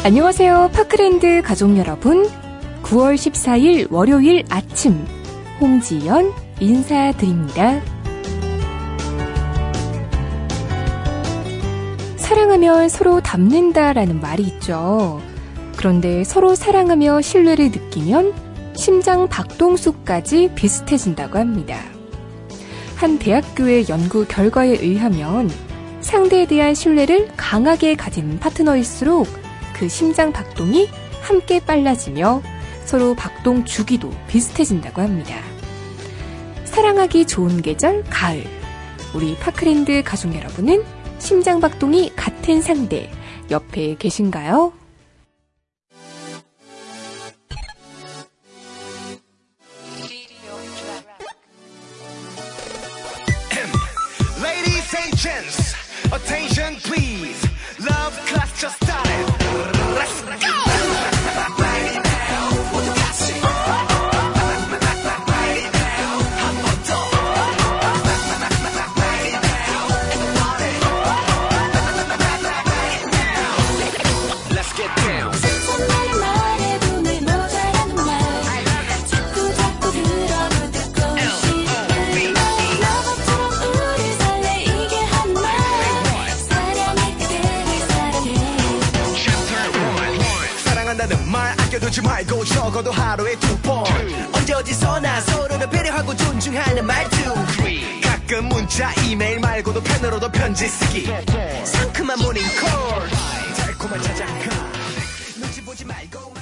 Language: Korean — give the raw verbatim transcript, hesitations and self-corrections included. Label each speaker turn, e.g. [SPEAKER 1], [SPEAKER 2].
[SPEAKER 1] 안녕하세요, 파크랜드 가족 여러분. 구월 십사일 월요일 아침 홍지연 인사드립니다. 사랑하면 서로 닮는다라는 말이 있죠. 그런데 서로 사랑하며 신뢰를 느끼면 심장 박동수까지 비슷해진다고 합니다. 한 대학교의 연구 결과에 의하면 상대에 대한 신뢰를 강하게 가진 파트너일수록 그 심장 박동이 함께 빨라지며 서로 박동 주기도 비슷해진다고 합니다. 사랑하기 좋은 계절 가을. 우리 파크랜드 가족 여러분은 심장 박동이 같은 상대 옆에 계신가요?
[SPEAKER 2] Ladies and gents, attention please. Love class just started. Let's go. 두지 말고 적어도 하루에 두 번 언제 어디서나 서로를 배려하고 존중하는 말투 가끔 문자 이메일 말고도 펜으로도 편지 쓰기 상큼한 모닝콜 달콤한 자장가 눈치 보지 말고